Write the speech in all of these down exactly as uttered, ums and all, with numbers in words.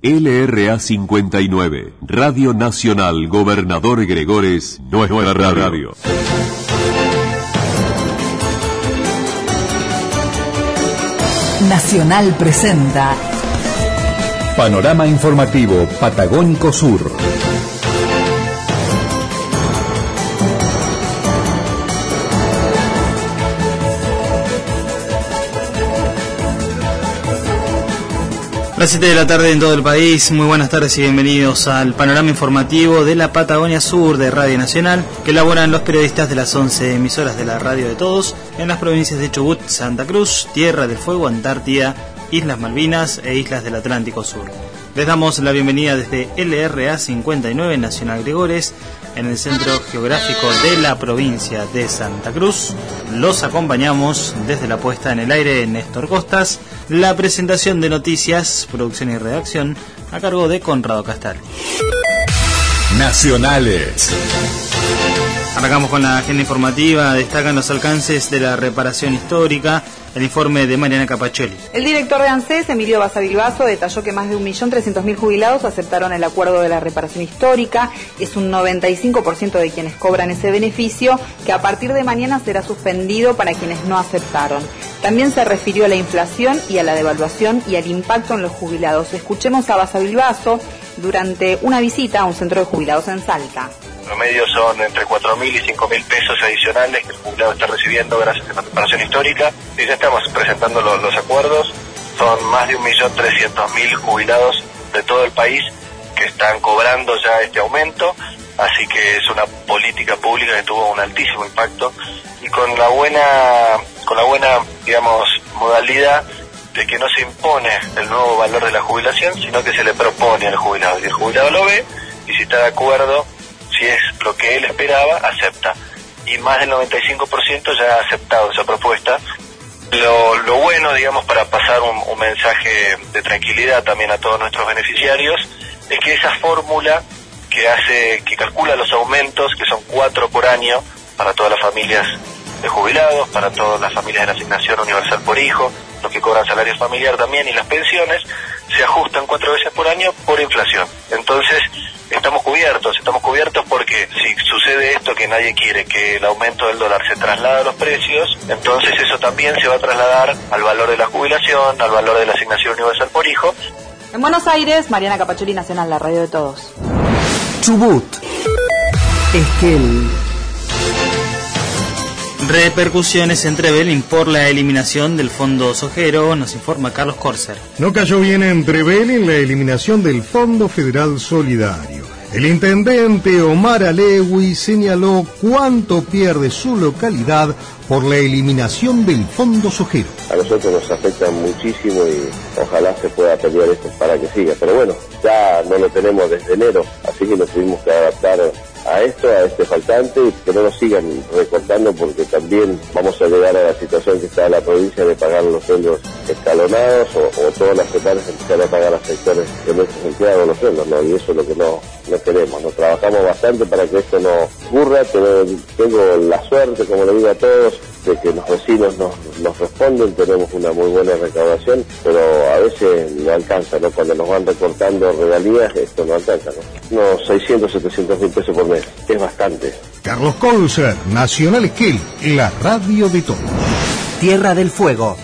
L R A cincuenta y nueve, Radio Nacional Gobernador Gregores, nuestra radio. Nacional presenta Panorama Informativo Patagónico Sur. Las siete de la tarde en todo el país. Muy buenas tardes y bienvenidos al panorama informativo de la Patagonia Sur de Radio Nacional, que elaboran los periodistas de las once emisoras de la radio de todos en las provincias de Chubut, Santa Cruz, Tierra del Fuego, Antártida, Islas Malvinas e Islas del Atlántico Sur. Les damos la bienvenida desde L R A cincuenta y nueve Nacional Gregores, en el centro geográfico de la provincia de Santa Cruz. Los acompañamos desde la puesta en el aire Néstor Costas, la presentación de noticias, producción y redacción a cargo de Conrado Castal. Nacionales. Arrancamos con la agenda informativa. Destacan los alcances de la reparación histórica. El informe de Mariana Capaccioli. El director de ANSES, Emilio Basavilbaso, detalló que más de un millón trescientos mil jubilados aceptaron el acuerdo de la reparación histórica. Es un noventa y cinco por ciento de quienes cobran ese beneficio, que a partir de mañana será suspendido para quienes no aceptaron. También se refirió a la inflación y a la devaluación y al impacto en los jubilados. Escuchemos a Basavilbaso durante una visita a un centro de jubilados en Salta. Promedio son entre cuatro mil y cinco mil pesos adicionales que el jubilado está recibiendo gracias a la reparación histórica. Y ya estamos presentando los, los acuerdos. Son más de un millón trescientos mil jubilados de todo el país que están cobrando ya este aumento. Así que es una política pública que tuvo un altísimo impacto y con la buena, con la buena, digamos, modalidad de que no se impone el nuevo valor de la jubilación, sino que se le propone al jubilado. Y el jubilado lo ve y si está de acuerdo, si es lo que él esperaba, acepta. Y más del noventa y cinco por ciento ya ha aceptado esa propuesta. Lo, lo bueno, digamos, para pasar un, un mensaje de tranquilidad también a todos nuestros beneficiarios, es que esa fórmula que hace, que calcula los aumentos, que son cuatro por año, para todas las familias de jubilados, para todas las familias de la asignación universal por hijo, los que cobran salario familiar también, y las pensiones, se ajustan cuatro veces por año por inflación. Entonces, estamos cubiertos, estamos cubiertos porque si sucede esto que nadie quiere, que el aumento del dólar se traslada a los precios, entonces eso también se va a trasladar al valor de la jubilación, al valor de la asignación universal por hijo. En Buenos Aires, Mariana Capaccioli, Nacional, la radio de todos. Chubut, Esquel. Repercusiones en Trevelin por la eliminación del Fondo Sojero, nos informa Carlos Corser. No cayó bien en Trevelin la eliminación del Fondo Federal Solidario. El intendente Omar Alewi señaló cuánto pierde su localidad por la eliminación del Fondo Sojero. A nosotros nos afecta muchísimo y ojalá se pueda pelear esto para que siga. Pero bueno, ya no lo tenemos desde enero, así que nos tuvimos que adaptar a esto, a este faltante, y que no nos sigan recortando porque también vamos a llegar a la situación que está la provincia de pagar los sueldos escalonados o, o todas las semanas empezar a pagar a sectores de nuestros empleados los sueldos, ¿no? Y eso es lo que no, no queremos. Nos trabajamos bastante para que esto no ocurra, pero tengo la suerte, como le digo a todos, de que los vecinos nos, nos responden, tenemos una muy buena recaudación, pero a veces no alcanza, ¿no? Cuando nos van recortando regalías, esto no alcanza, ¿no? Unos seiscientos, setecientos mil pesos por mes, es bastante. Carlos Colser, Nacional Esquel, la radio de todos. Tierra del Fuego,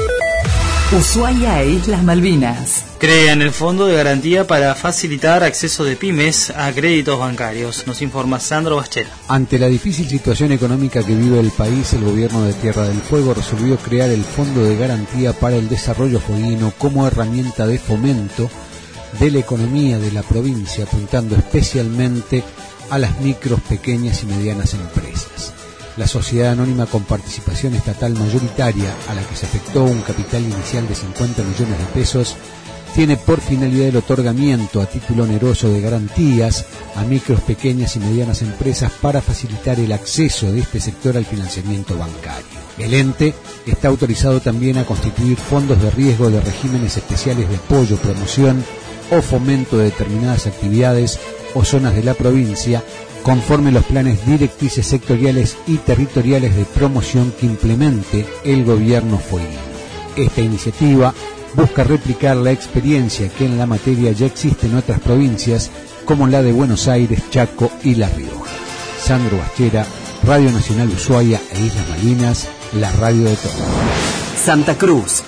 Ushuaia e Islas Malvinas. Crean el Fondo de Garantía para facilitar acceso de pymes a créditos bancarios, nos informa Sandro Baschela. Ante la difícil situación económica que vive el país, el gobierno de Tierra del Fuego resolvió crear el Fondo de Garantía para el Desarrollo Fueguino como herramienta de fomento de la economía de la provincia, apuntando especialmente a las micros, pequeñas y medianas empresas. La sociedad anónima con participación estatal mayoritaria, a la que se afectó un capital inicial de cincuenta millones de pesos, tiene por finalidad el otorgamiento a título oneroso de garantías a micros, pequeñas y medianas empresas para facilitar el acceso de este sector al financiamiento bancario. El ente está autorizado también a constituir fondos de riesgo de regímenes especiales de apoyo, promoción o fomento de determinadas actividades o zonas de la provincia, conforme los planes directrices sectoriales y territoriales de promoción que implemente el gobierno fueguino. Esta iniciativa busca replicar la experiencia que en la materia ya existe en otras provincias, como la de Buenos Aires, Chaco y La Rioja. Sandro Bachera, Radio Nacional Ushuaia e Islas Malvinas, la radio de todos. Santa Cruz.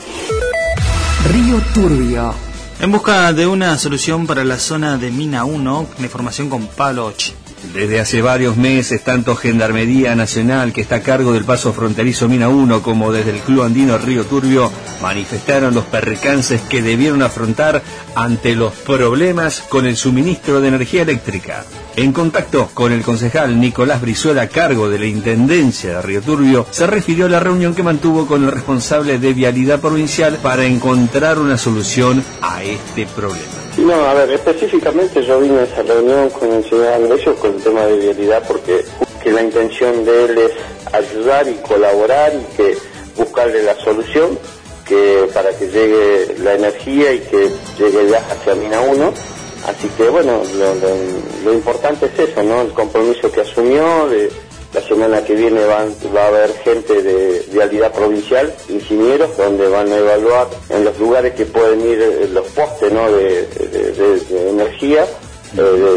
Río Turbio. En busca de una solución para la zona de Mina uno, la información con Pablo Ochi. Desde hace varios meses, tanto Gendarmería Nacional, que está a cargo del paso fronterizo Mina uno, como desde el Club Andino Río Turbio, manifestaron los percances que debieron afrontar ante los problemas con el suministro de energía eléctrica. En contacto con el concejal Nicolás Brizuela, a cargo de la Intendencia de Río Turbio, se refirió a la reunión que mantuvo con el responsable de Vialidad Provincial para encontrar una solución a este problema. No, a ver, específicamente yo vine a esa reunión con el señor Andresio con el tema de vialidad porque que la intención de él es ayudar y colaborar y que buscarle la solución que para que llegue la energía y que llegue ya hacia Mina uno. Así que bueno, lo, lo, lo importante es eso, ¿no? El compromiso que asumió. De la semana que viene van, va a haber gente de Vialidad Provincial, ingenieros, donde van a evaluar en los lugares que pueden ir los postes, ¿no? de, de, de, de energía eh,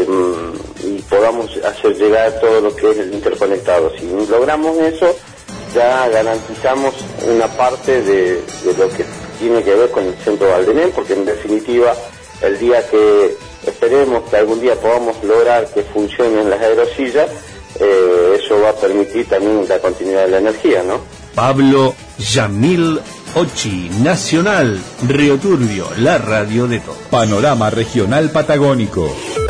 de, y podamos hacer llegar todo lo que es el interconectado. Si logramos eso, ya garantizamos una parte de, de lo que tiene que ver con el centro Valdenén, porque en definitiva el día que esperemos que algún día podamos lograr que funcionen las aerosillas, eh, eso va a permitir también la continuidad de la energía, ¿no? Pablo Yamil Ochi, Nacional, Río Turbio, la radio de todo. Panorama Regional Patagónico.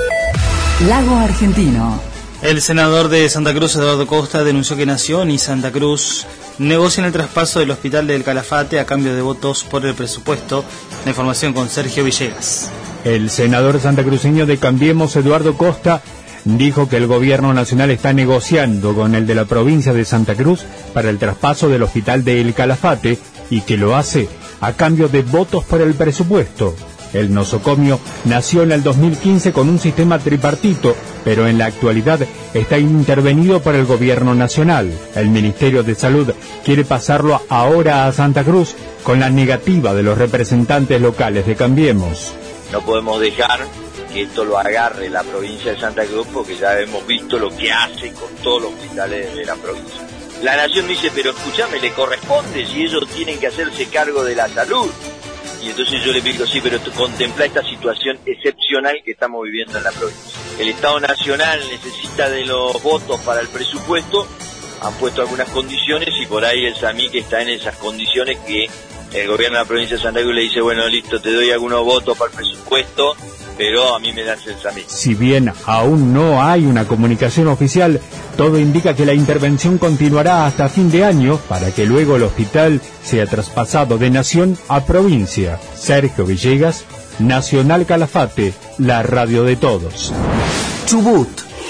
Lago Argentino. El senador de Santa Cruz, Eduardo Costa, denunció que Nación y Santa Cruz negocian el traspaso del Hospital del Calafate a cambio de votos por el presupuesto. La información con Sergio Villegas. El senador santacruceño de Cambiemos, Eduardo Costa, dijo que el gobierno nacional está negociando con el de la provincia de Santa Cruz para el traspaso del Hospital del Calafate y que lo hace a cambio de votos por el presupuesto. El nosocomio nació en el dos mil quince con un sistema tripartito, pero en la actualidad está intervenido por el gobierno nacional. El Ministerio de Salud quiere pasarlo ahora a Santa Cruz con la negativa de los representantes locales de Cambiemos. No podemos dejar que esto lo agarre la provincia de Santa Cruz porque ya hemos visto lo que hace con todos los hospitales de la provincia. La Nación dice, pero escúchame, le corresponde si ellos tienen que hacerse cargo de la salud. Y entonces yo le digo, sí, pero contempla esta situación excepcional que estamos viviendo en la provincia. El Estado Nacional necesita de los votos para el presupuesto, han puesto algunas condiciones y por ahí el SAMI que está en esas condiciones que el gobierno de la provincia de Santa Cruz le dice, bueno, listo, te doy algunos votos para el presupuesto, pero a mí me das el SAMI. Si bien aún no hay una comunicación oficial, todo indica que la intervención continuará hasta fin de año para que luego el hospital sea traspasado de nación a provincia. Sergio Villegas, Nacional Calafate, la radio de todos. Chubut.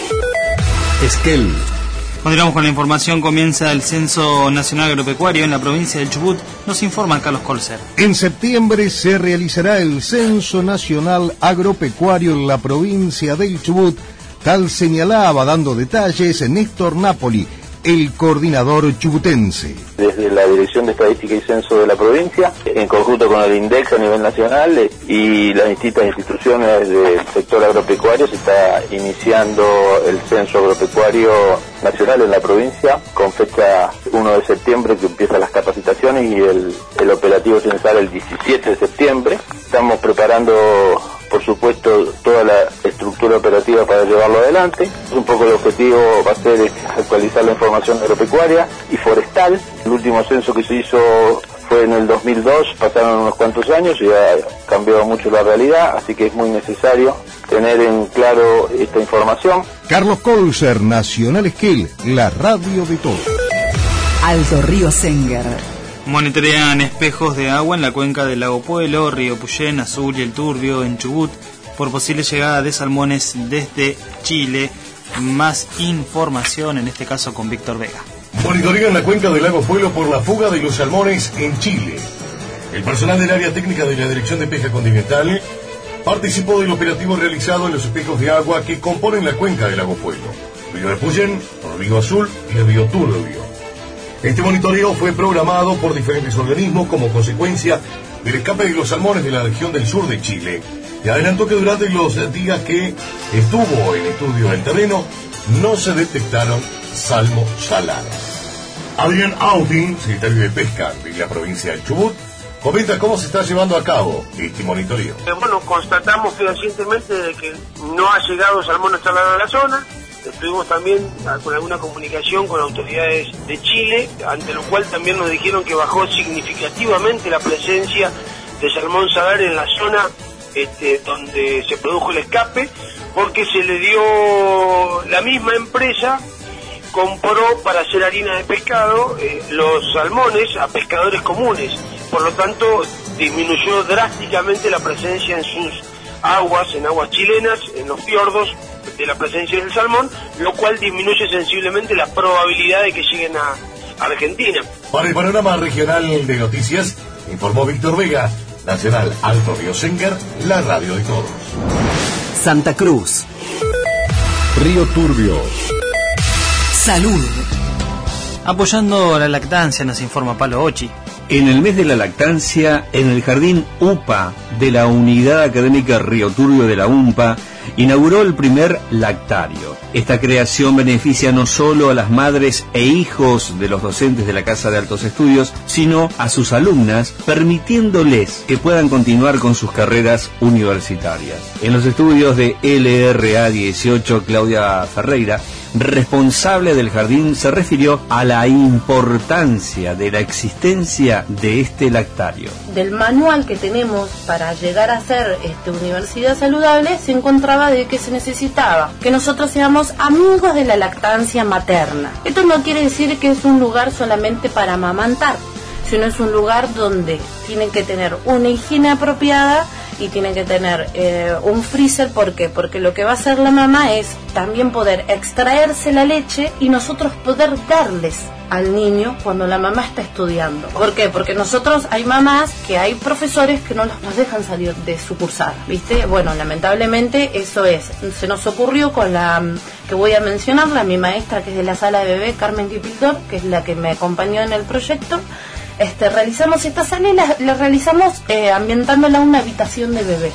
Esquel. Continuamos con la información. Comienza el Censo Nacional Agropecuario en la provincia del Chubut. Nos informa Carlos Colser. En septiembre se realizará el Censo Nacional Agropecuario en la provincia del Chubut. Tal señalaba, dando detalles, Néstor Napoli, el coordinador chubutense. Desde la Dirección de Estadística y Censo de la provincia, en conjunto con el INDEX a nivel nacional y las distintas instituciones del sector agropecuario, se está iniciando el Censo Agropecuario Nacional en la provincia, con fecha primero de septiembre que empiezan las capacitaciones y el, el operativo censal el diecisiete de septiembre. Estamos preparando, por supuesto, toda la estructura operativa para llevarlo adelante. Un poco el objetivo va a ser actualizar la información agropecuaria y forestal. El último censo que se hizo fue en el dos mil dos, pasaron unos cuantos años y ha cambiado mucho la realidad, así que es muy necesario tener en claro esta información. Carlos Colser, Nacional Esquel, la radio de todos. Alto Río Senger. Monitorean espejos de agua en la cuenca del lago Puelo, Río Puyén, Azul y el Turbio en Chubut por posible llegada de salmones desde Chile. Más información, en este caso con Víctor Vega. Monitorean la cuenca del lago Puelo por la fuga de los salmones en Chile. El personal del área técnica de la Dirección de Pesca Continental participó del operativo realizado en los espejos de agua que componen la cuenca del lago Puelo, Río de Puyén, Río Azul y Río Turbio. Este monitoreo fue programado por diferentes organismos como consecuencia del escape de los salmones de la región del sur de Chile. Y adelantó que durante los días que estuvo en estudio del terreno, no se detectaron salmos salados. Adrián Autin, secretario de Pesca de la provincia del Chubut, comenta cómo se está llevando a cabo este monitoreo. Bueno, constatamos fehacientemente de que no ha llegado salmón salado a la zona. Estuvimos también con alguna comunicación con autoridades de Chile, ante lo cual también nos dijeron que bajó significativamente la presencia de salmón salar en la zona este, donde se produjo el escape, porque se le dio, la misma empresa compró para hacer harina de pescado eh, los salmones a pescadores comunes, por lo tanto disminuyó drásticamente la presencia en sus aguas, en aguas chilenas, en los fiordos, de la presencia del salmón, lo cual disminuye sensiblemente la probabilidad de que lleguen a Argentina. Para el panorama regional de noticias, informó Víctor Vega, Nacional Alto Río Senguer, la radio de todos. Santa Cruz. Río Turbio. Salud. Apoyando la lactancia, nos informa Palo Ochi. En el mes de la lactancia, en el Jardín U P A de la Unidad Académica Río Turbio de la U M P A, inauguró el primer lactario. Esta creación beneficia no solo a las madres e hijos de los docentes de la Casa de Altos Estudios, sino a sus alumnas, permitiéndoles que puedan continuar con sus carreras universitarias. En los estudios de L R A dieciocho, Claudia Ferreira, responsable del jardín, se refirió a la importancia de la existencia de este lactario. Del manual que tenemos para llegar a ser este, universidad saludable, se encontraba de que se necesitaba que nosotros seamos amigos de la lactancia materna. Esto no quiere decir que es un lugar solamente para amamantar, sino es un lugar donde tienen que tener una higiene apropiada y tienen que tener eh, un freezer. ¿Por qué? Porque lo que va a hacer la mamá es también poder extraerse la leche y nosotros poder darles al niño cuando la mamá está estudiando. ¿Por qué? Porque nosotros hay mamás que hay profesores que no nos dejan salir de su cursada, ¿viste? Bueno, lamentablemente eso es. Se nos ocurrió con la que voy a mencionarla, mi maestra que es de la sala de bebé, Carmen Kipildor, que es la que me acompañó en el proyecto. Este, realizamos esta sala y la, la realizamos eh, ambientándola a una habitación de bebé.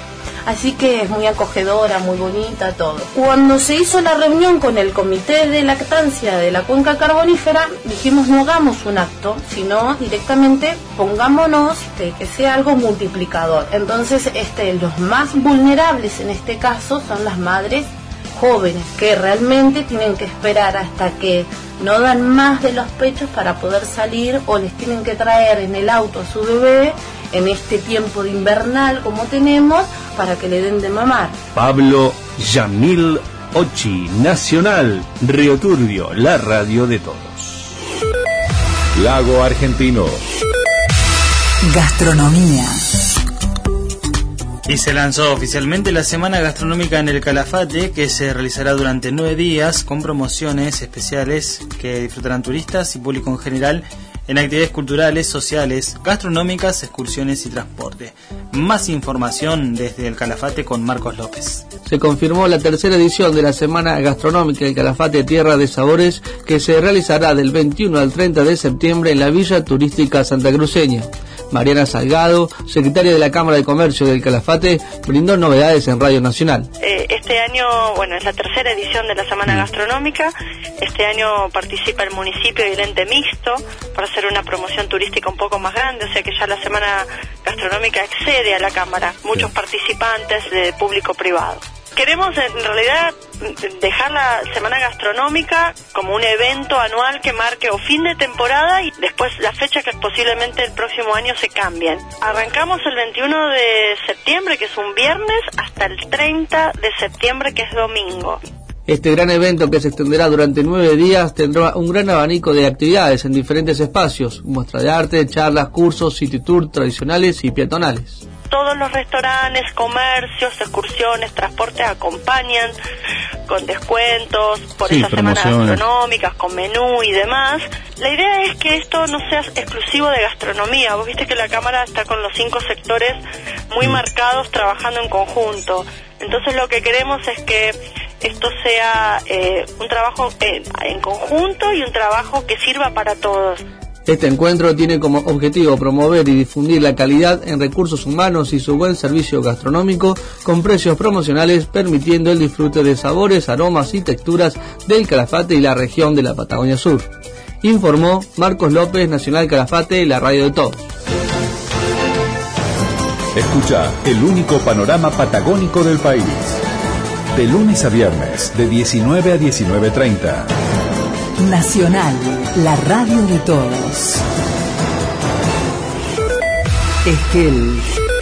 Así que es muy acogedora, muy bonita, todo. Cuando se hizo la reunión con el comité de lactancia de la cuenca carbonífera, dijimos no hagamos un acto, sino directamente pongámonos de que sea algo multiplicador. Entonces este, los más vulnerables en este caso son las madres jóvenes, que realmente tienen que esperar hasta que no dan más de los pechos para poder salir, o les tienen que traer en el auto a su bebé en este tiempo de invernal como tenemos, para que le den de mamar. Pablo Yamil Ochi, Nacional Río Turbio, la radio de todos. Lago Argentino. Gastronomía. Y se lanzó oficialmente la Semana Gastronómica en el Calafate, que se realizará durante nueve días con promociones especiales que disfrutarán turistas y público en general en actividades culturales, sociales, gastronómicas, excursiones y transporte. Más información desde el Calafate con Marcos López. Se confirmó la tercera edición de la Semana Gastronómica del Calafate Tierra de Sabores, que se realizará del veintiuno al treinta de septiembre en la Villa Turística Santacruceña. Mariana Salgado, secretaria de la Cámara de Comercio del Calafate, brindó novedades en Radio Nacional. Eh, este año, bueno, es la tercera edición de la Semana Gastronómica. Este año participa el municipio y el ente mixto para hacer una promoción turística un poco más grande, o sea que ya la Semana Gastronómica excede a la Cámara. Muchos participantes de público privado. Queremos en realidad dejar la Semana Gastronómica como un evento anual que marque o fin de temporada y después la fecha que posiblemente el próximo año se cambien. Arrancamos el veintiuno de septiembre, que es un viernes, hasta el treinta de septiembre, que es domingo. Este gran evento, que se extenderá durante nueve días, tendrá un gran abanico de actividades en diferentes espacios: muestra de arte, charlas, cursos, city tour tradicionales y peatonales. Todos los restaurantes, comercios, excursiones, transportes acompañan con descuentos por sí, esas semanas gastronómicas, con menú y demás. La idea es que esto no sea exclusivo de gastronomía. Vos viste que la Cámara está con los cinco sectores muy marcados, trabajando en conjunto. Entonces lo que queremos es que esto sea eh, un trabajo en, en conjunto y un trabajo que sirva para todos. Este encuentro tiene como objetivo promover y difundir la calidad en recursos humanos y su buen servicio gastronómico con precios promocionales, permitiendo el disfrute de sabores, aromas y texturas del Calafate y la región de la Patagonia Sur. Informó Marcos López, Nacional Calafate, la radio de todos. Escucha el único panorama patagónico del país. De lunes a viernes, de diecinueve a diecinueve treinta. Nacional, la radio de todos. Esquel.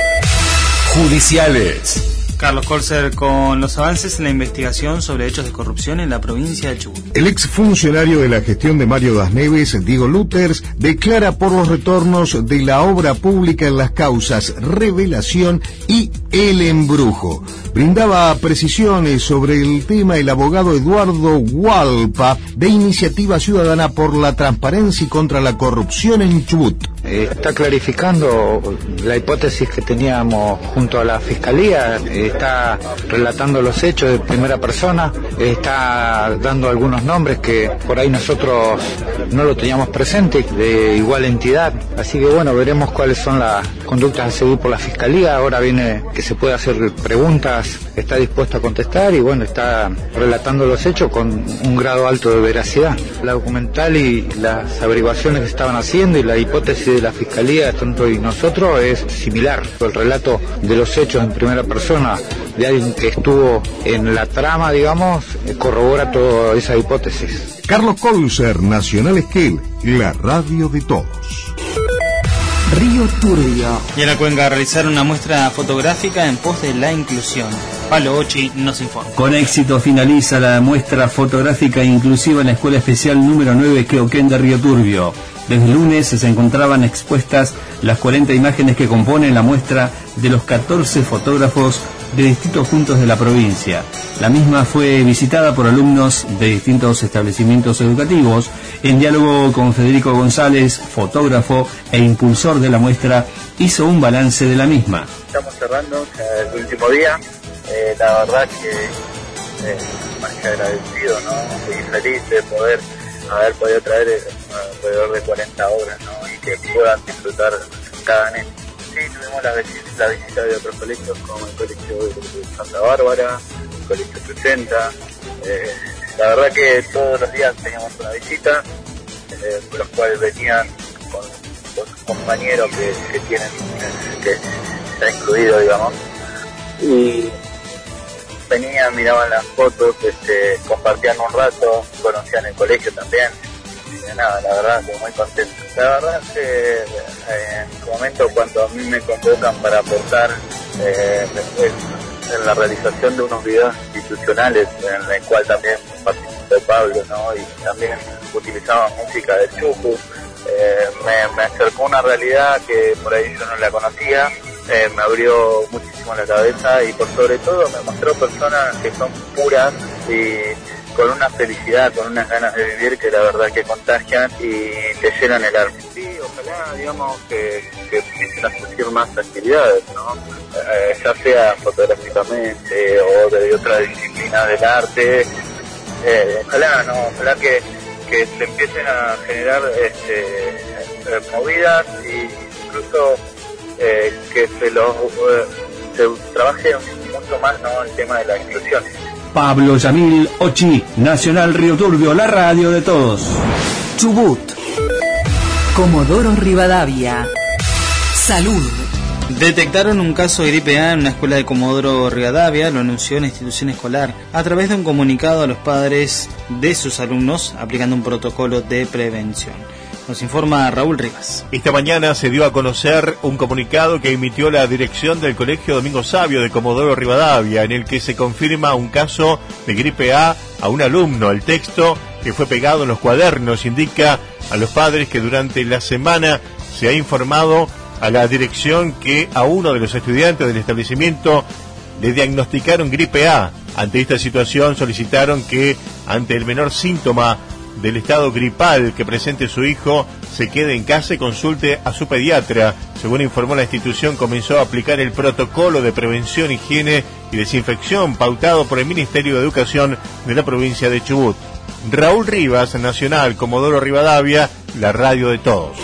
Judiciales. Carlos Colser con los avances en la investigación sobre hechos de corrupción en la provincia de Chubut. El exfuncionario de la gestión de Mario Das Neves, Diego Luters, declara por los retornos de la obra pública en las causas Revelación y El Embrujo. Brindaba precisiones sobre el tema el abogado Eduardo Hualpa, de Iniciativa Ciudadana por la Transparencia y contra la Corrupción en Chubut. Eh, está clarificando la hipótesis que teníamos junto a la Fiscalía, eh, está relatando los hechos de primera persona, eh, está dando algunos nombres que por ahí nosotros no lo teníamos presente, de igual entidad, así que bueno, veremos cuáles son las conductas a seguir por la Fiscalía. Ahora viene que se puede hacer preguntas, está dispuesto a contestar y bueno, está relatando los hechos con un grado alto de veracidad. La documental y las averiguaciones que estaban haciendo y la hipótesis de la Fiscalía, tanto y nosotros, es similar. El relato de los hechos en primera persona de alguien que estuvo en la trama, digamos, corrobora toda esa hipótesis. Carlos Colser, Nacional Esquel, la radio de todos. Río Turbio. Y en la Cuenca realizaron una muestra fotográfica en pos de la inclusión. Palo Ochi nos informa. Con éxito finaliza la muestra fotográfica inclusiva en la Escuela Especial número nueve Queuquén de Río Turbio. Desde el lunes se encontraban expuestas las cuarenta imágenes que componen la muestra de los catorce fotógrafos de distintos puntos de la provincia. La misma fue visitada por alumnos de distintos establecimientos educativos. En diálogo con Federico González, fotógrafo e impulsor de la muestra, hizo un balance de la misma. Estamos cerrando el último día. Eh, la verdad que eh, más que agradecido, ¿no? Y feliz de poder haber podido traer eh, alrededor de cuarenta obras, ¿no? Y que puedan disfrutar cada año. Sí, tuvimos la, la visita de otros colegios como el colegio de Santa Bárbara, el colegio sesenta. Eh, la verdad que todos los días teníamos una visita, eh, por los cuales venían con, con sus compañeros que, que tienen, que se ha incluido, digamos. Y venían, miraban las fotos, este, compartían un rato, conocían el colegio también. Y nada, la verdad que muy contento. La verdad es que eh, en su momento, cuando a mí me convocan para aportar eh, en, en la realización de unos videos institucionales, en el cual también participó Pablo, ¿no? Y también utilizaba música del Chubut, eh, me, me acercó una realidad que por ahí yo no la conocía. Eh, me abrió muchísimo la cabeza y por sobre todo me mostró personas que son puras y con una felicidad, con unas ganas de vivir que la verdad que contagian y te llenan el alma. Sí, ojalá, digamos, que, que empiecen a surgir más actividades, ¿no? Eh, ya sea fotográficamente o de otra disciplina del arte. Eh, ojalá, ¿no? Ojalá que, que se empiecen a generar este, movidas e incluso Eh, que se lo eh, se trabaje mucho más, ¿no?, el tema de la inclusión. Pablo Yamil Ochi, Nacional Río Turbio, la radio de todos. Chubut. Comodoro Rivadavia. Salud. Detectaron un caso de gripe A en una escuela de Comodoro Rivadavia, lo anunció la institución escolar a través de un comunicado a los padres de sus alumnos, aplicando un protocolo de prevención. Nos informa Raúl Rivas. Esta mañana se dio a conocer un comunicado que emitió la dirección del Colegio Domingo Sabio de Comodoro Rivadavia, en el que se confirma un caso de gripe A a un alumno. El texto, que fue pegado en los cuadernos, indica a los padres que durante la semana se ha informado a la dirección que a uno de los estudiantes del establecimiento le diagnosticaron gripe A. Ante esta situación solicitaron que, ante el menor síntoma del estado gripal que presente su hijo, se quede en casa y consulte a su pediatra. Según informó la institución, comenzó a aplicar el protocolo de prevención, higiene y desinfección pautado por el Ministerio de Educación de la provincia de Chubut. Raúl Rivas, Nacional, Comodoro Rivadavia, la radio de todos.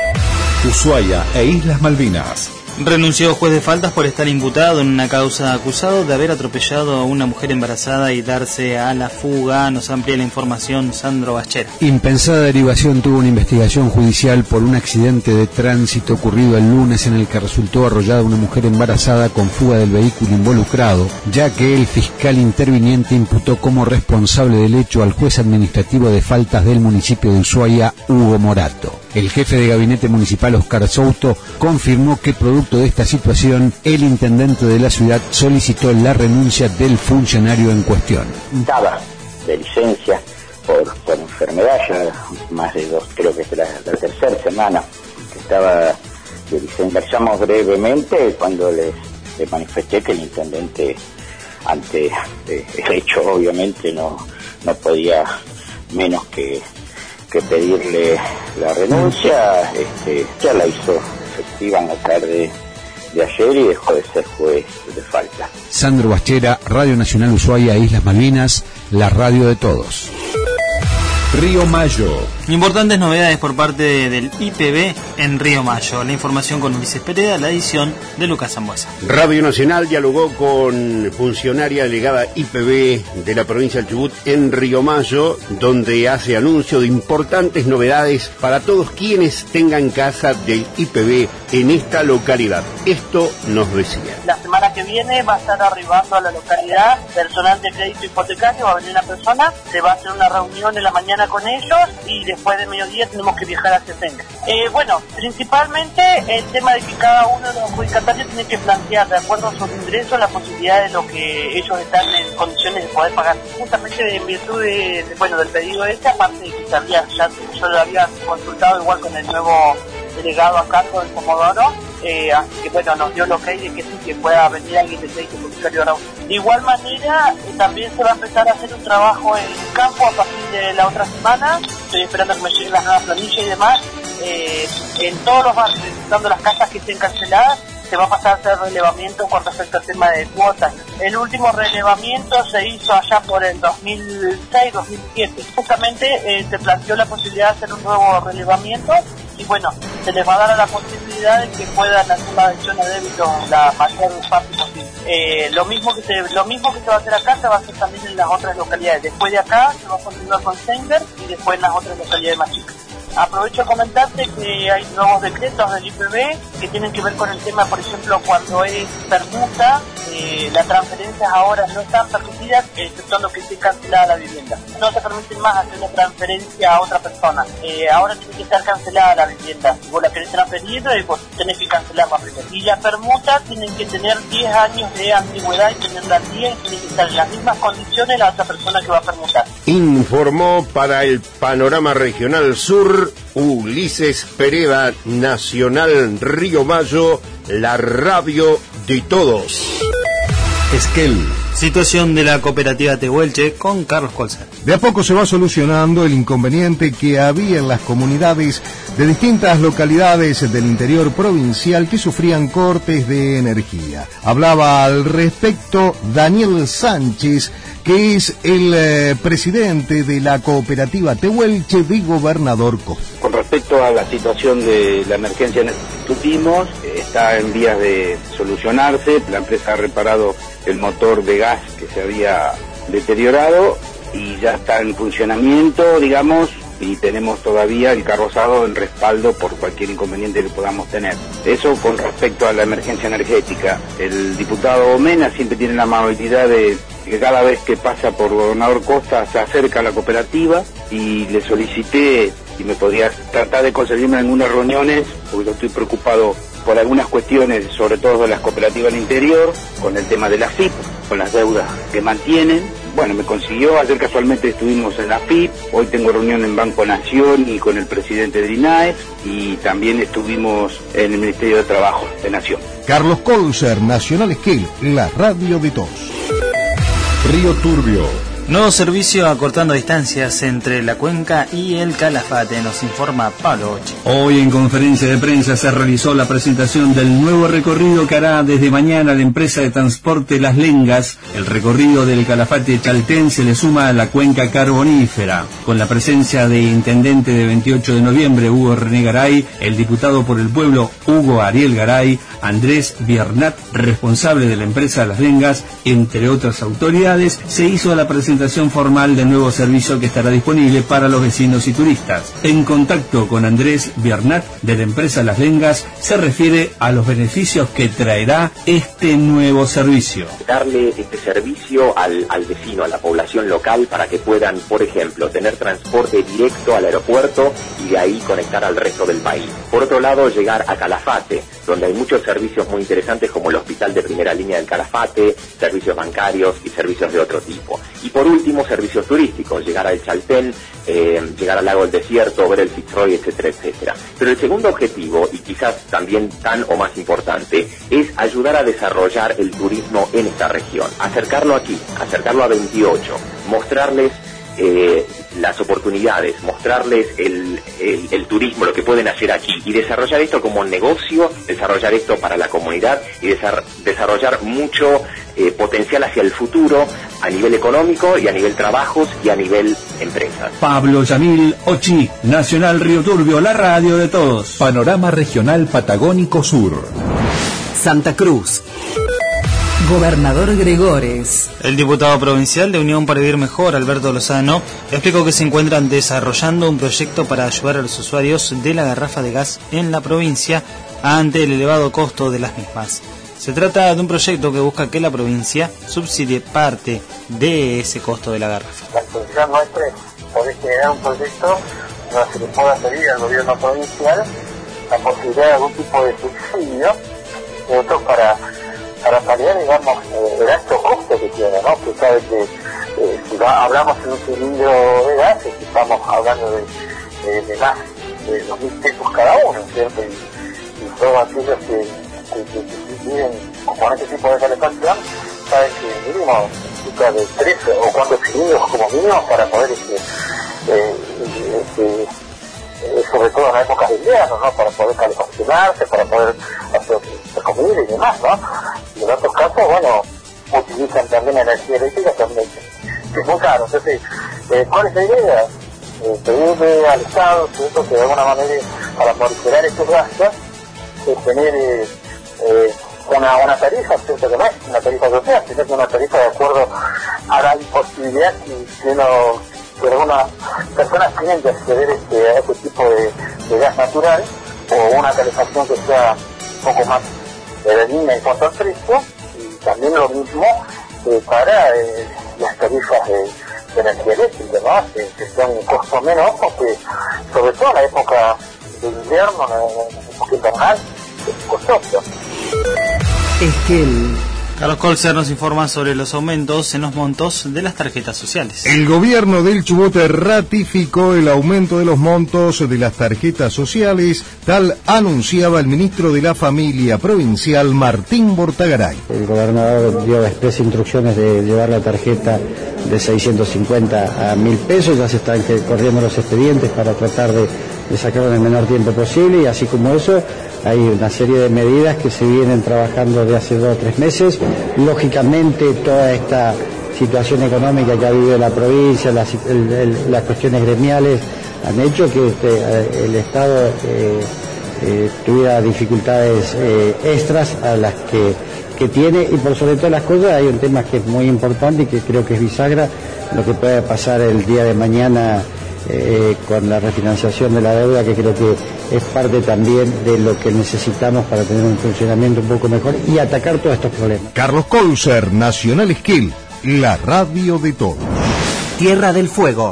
Ushuaia e Islas Malvinas. Renunció juez de faltas por estar imputado en una causa acusado de haber atropellado a una mujer embarazada y darse a la fuga. Nos amplía la información Sandro Bachera. Impensada derivación tuvo una investigación judicial por un accidente de tránsito ocurrido el lunes en el que resultó arrollada una mujer embarazada con fuga del vehículo involucrado, ya que el fiscal interviniente imputó como responsable del hecho al juez administrativo de faltas del municipio de Ushuaia, Hugo Morato. El jefe de gabinete municipal, Oscar Souto, confirmó que producto de esta situación, el intendente de la ciudad solicitó la renuncia del funcionario en cuestión. Estaba de licencia por, por enfermedad, ya más de dos, creo que es la, la tercera semana que estaba de licencia. Conversamos brevemente cuando les, les manifesté que el intendente, ante el hecho, obviamente no, no podía menos que que pedirle la renuncia. Este, ya la hizo efectiva en la tarde de ayer y dejó de ser juez de falta. Sandro Bachera, Radio Nacional Ushuaia e Islas Malvinas, la radio de todos. Río Mayo. Importantes novedades por parte del I P B en Río Mayo. La información con Ulises Pereda, la edición de Lucas Zambuesa. Radio Nacional dialogó con funcionaria delegada I P B de la provincia del Chubut en Río Mayo, donde hace anuncio de importantes novedades para todos quienes tengan casa del I P B en esta localidad. Esto nos decía. La semana que viene va a estar arribando a la localidad personal de crédito hipotecario, va a venir una persona, se va a hacer una reunión en la mañana con ellos y después de mediodía tenemos que viajar hacia Senga. Eh, bueno, principalmente el tema de que cada uno de los adjudicatarios tiene que plantear, de acuerdo a sus ingresos, la posibilidad de lo que ellos están en condiciones de poder pagar. Justamente en virtud de, de, bueno, del pedido este, aparte de que sabía, ya yo lo había consultado igual con el nuevo delegado a cargo del Comodoro, eh, así que bueno, nos dio lo que hay de que sí que pueda venir alguien del crédito hipotecario ahora. De igual manera, eh, también se va a empezar a hacer un trabajo en campo a partir de la otra semana. Estoy esperando que me lleguen las nuevas planillas y demás. Eh, en todos los barrios, dando las casas que estén canceladas, se va a pasar a hacer relevamiento con respecto al tema de cuotas. El último relevamiento se hizo allá por el dos mil seis dos mil siete. Justamente eh, se planteó la posibilidad de hacer un nuevo relevamiento y bueno, se les va a dar la posibilidad de que puedan hacer la adhesión a débito la mayor parte posible. Eh, lo mismo que se lo mismo que se va a hacer acá se va a hacer también en las otras localidades. Después de acá se va a continuar con Sender y después en las otras localidades más chicas. Aprovecho a comentarte que hay nuevos decretos del I P B que tienen que ver con el tema, por ejemplo, cuando es permuta, eh, las transferencias ahora no están permitidas, exceptuando que esté cancelada la vivienda. No se permiten más hacer una transferencia a otra persona. Eh, ahora tiene que estar cancelada la vivienda. Si vos la querés transferir, eh, vos tenés que cancelarla primero. Y la permuta tienen que tener diez años de antigüedad y tenerla diez y tiene que estar en las mismas condiciones la otra persona que va a permutar. Informó para el Panorama Regional Sur Ulises Pereda, Nacional Río Mayo, la radio de todos. Esquel. Situación de la cooperativa Tehuelche con Carlos Colzer. De a poco se va solucionando el inconveniente que había en las comunidades de distintas localidades del interior provincial que sufrían cortes de energía. Hablaba al respecto Daniel Sánchez, que es el eh, presidente de la cooperativa Tehuelche de Gobernador Costa. Con respecto a la situación de la emergencia en la que discutimos, está en vías de solucionarse. La empresa ha reparado el motor de gas que se había deteriorado y ya está en funcionamiento, digamos, y tenemos todavía el carrozado en respaldo por cualquier inconveniente que podamos tener. Eso con respecto a la emergencia energética. El diputado Mena siempre tiene la amabilidad de que cada vez que pasa por Gobernador Costa se acerca a la cooperativa y le solicité si me podía tratar de conseguirme algunas reuniones, porque yo estoy preocupado por algunas cuestiones, sobre todo de las cooperativas del interior, con el tema de la F I P, con las deudas que mantienen. Bueno, me consiguió, ayer casualmente estuvimos en la F I P, hoy tengo reunión en Banco Nación y con el presidente del I N A E F, y también estuvimos en el Ministerio de Trabajo de Nación. Carlos Colzer, Nacional Esquel, la radio de todos. Río Turbio. Nuevo servicio acortando distancias entre la Cuenca y el Calafate, nos informa Pablo Ochi. Hoy en conferencia de prensa se realizó la presentación del nuevo recorrido que hará desde mañana la empresa de transporte Las Lengas. El recorrido del Calafate Chaltén se le suma a la Cuenca Carbonífera, con la presencia de intendente de veintiocho de noviembre, Hugo René Garay, el diputado por el pueblo, Hugo Ariel Garay, Andrés Biernat, responsable de la empresa Las Lengas, entre otras autoridades. Se hizo la presentación formal del nuevo servicio que estará disponible para los vecinos y turistas. En contacto con Andrés Biernat de la empresa Las Lengas, se refiere a los beneficios que traerá este nuevo servicio. Darle este servicio al, al vecino, a la población local, para que puedan, por ejemplo, tener transporte directo al aeropuerto y de ahí conectar al resto del país. Por otro lado, llegar a Calafate, donde hay muchos servicios muy interesantes como el hospital de primera línea del Calafate, servicios bancarios y servicios de otro tipo. Y por último, servicios turísticos, llegar al Chaltén, eh, llegar al lago del Desierto, ver el Fitzroy, etcétera, etcétera. Pero el segundo objetivo, y quizás también tan o más importante, es ayudar a desarrollar el turismo en esta región, acercarlo aquí, acercarlo a veintiocho, mostrarles eh, las oportunidades, mostrarles el, el, el turismo, lo que pueden hacer aquí, y desarrollar esto como negocio, desarrollar esto para la comunidad y desar, desarrollar mucho eh, potencial hacia el futuro a nivel económico y a nivel trabajos y a nivel empresas. Pablo Yamil Ochi, Nacional Río Turbio, la radio de todos. Panorama Regional Patagónico Sur. Santa Cruz. Gobernador Gregores. El diputado provincial de Unión para Vivir Mejor, Alberto Lozano, explicó que se encuentran desarrollando un proyecto para ayudar a los usuarios de la garrafa de gas en la provincia ante el elevado costo de las mismas. Se trata de un proyecto que busca que la provincia subsidie parte de ese costo de la garrafa. La intención nuestra es poder generar un proyecto donde se le pueda pedir al gobierno provincial la posibilidad de algún tipo de subsidio de otros para para paliar, digamos, eh, el alto costo que tiene, ¿no? Que sabe que eh, si va, hablamos en un cilindro de gas, estamos hablando de, de, de más de dos mil pesos cada uno, ¿cierto? Y, y todos aquellos que, que, que, que viven con este tipo de calefacción saben que mínimo cerca de tres o cuatro cilindros como mínimo para poder este, eh, este, eh, sobre todo en las épocas de invierno, ¿no? Para poder calefaccionarse, para poder hacer comida y demás, ¿no? Y en otros casos, bueno, utilizan también energía eléctrica también, que es muy caro. Entonces, eh, ¿cuál es la idea? Eh, pedirle al Estado, ¿cierto?, que de alguna manera, para morigerar estos gastos, eh, tener eh, eh, una, una tarifa, ¿cierto?, que no es una tarifa europea, sino que una tarifa de acuerdo a la imposibilidad que, que, uno, que algunas personas tienen de acceder este, a este tipo de, de gas natural, o una calefacción que sea un poco más benigna en cuanto al precio, y también lo mismo eh, para eh, las tarifas de, de energía eléctrica, ¿no? Que, que sean un costo menor, porque sobre todo en la época de invierno, en la época invernal, es costoso. Esquel. Carlos Colzer nos informa sobre los aumentos en los montos de las tarjetas sociales. El gobierno del Chubut ratificó el aumento de los montos de las tarjetas sociales, tal anunciaba el ministro de la Familia Provincial, Martín Bortagaray. El gobernador dio expresas instrucciones de llevar la tarjeta de seiscientos cincuenta a mil pesos, ya se están corriendo los expedientes para tratar de, de sacarlo en el menor tiempo posible, y así como eso, hay una serie de medidas que se vienen trabajando de hace dos o tres meses. Lógicamente, toda esta situación económica que ha vivido la provincia, las, el, el, las cuestiones gremiales, han hecho que este, el Estado eh, eh, tuviera dificultades eh, extras a las que, que tiene, y por sobre todas las cosas hay un tema que es muy importante y que creo que es bisagra, lo que puede pasar el día de mañana eh, con la refinanciación de la deuda, que creo que es parte también de lo que necesitamos para tener un funcionamiento un poco mejor y atacar todos estos problemas. Carlos Colzer, Nacional Esquel, la radio de todos. Tierra del Fuego.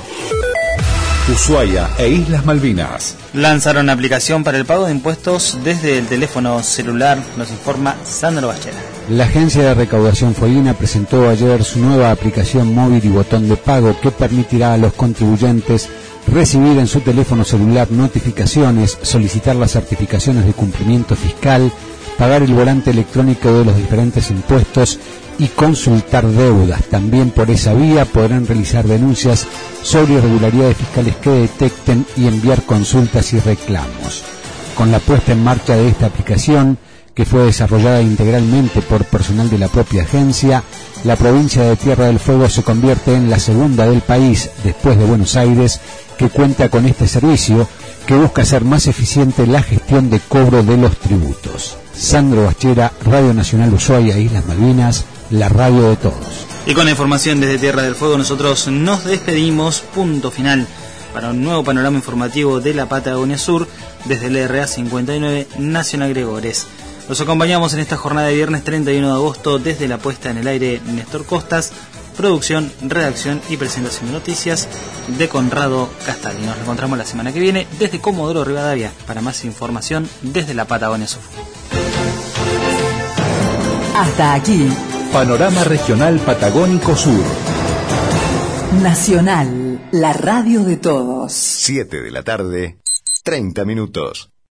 Ushuaia e Islas Malvinas. Lanzaron aplicación para el pago de impuestos desde el teléfono celular, nos informa Sandro Bachera. La Agencia de Recaudación Fueguina presentó ayer su nueva aplicación móvil y botón de pago que permitirá a los contribuyentes recibir en su teléfono celular notificaciones, solicitar las certificaciones de cumplimiento fiscal, pagar el volante electrónico de los diferentes impuestos y consultar deudas. También por esa vía podrán realizar denuncias sobre irregularidades fiscales que detecten y enviar consultas y reclamos. Con la puesta en marcha de esta aplicación, que fue desarrollada integralmente por personal de la propia agencia, la provincia de Tierra del Fuego se convierte en la segunda del país, después de Buenos Aires, que cuenta con este servicio que busca hacer más eficiente la gestión de cobro de los tributos. Sandro Bachera, Radio Nacional Ushuaia, Islas Malvinas, la radio de todos. Y con la información desde Tierra del Fuego nosotros nos despedimos, punto final para un nuevo panorama informativo de la Patagonia Sur desde el R A cincuenta y nueve Nacional Gregores. Los acompañamos en esta jornada de viernes treinta y uno de agosto desde la puesta en el aire Néstor Costas, producción, redacción y presentación de noticias de Conrado Castaldi. Nos reencontramos la semana que viene desde Comodoro Rivadavia para más información desde la Patagonia Sur. Hasta aquí. Panorama Regional Patagónico Sur. Nacional, la radio de todos. siete de la tarde, treinta minutos.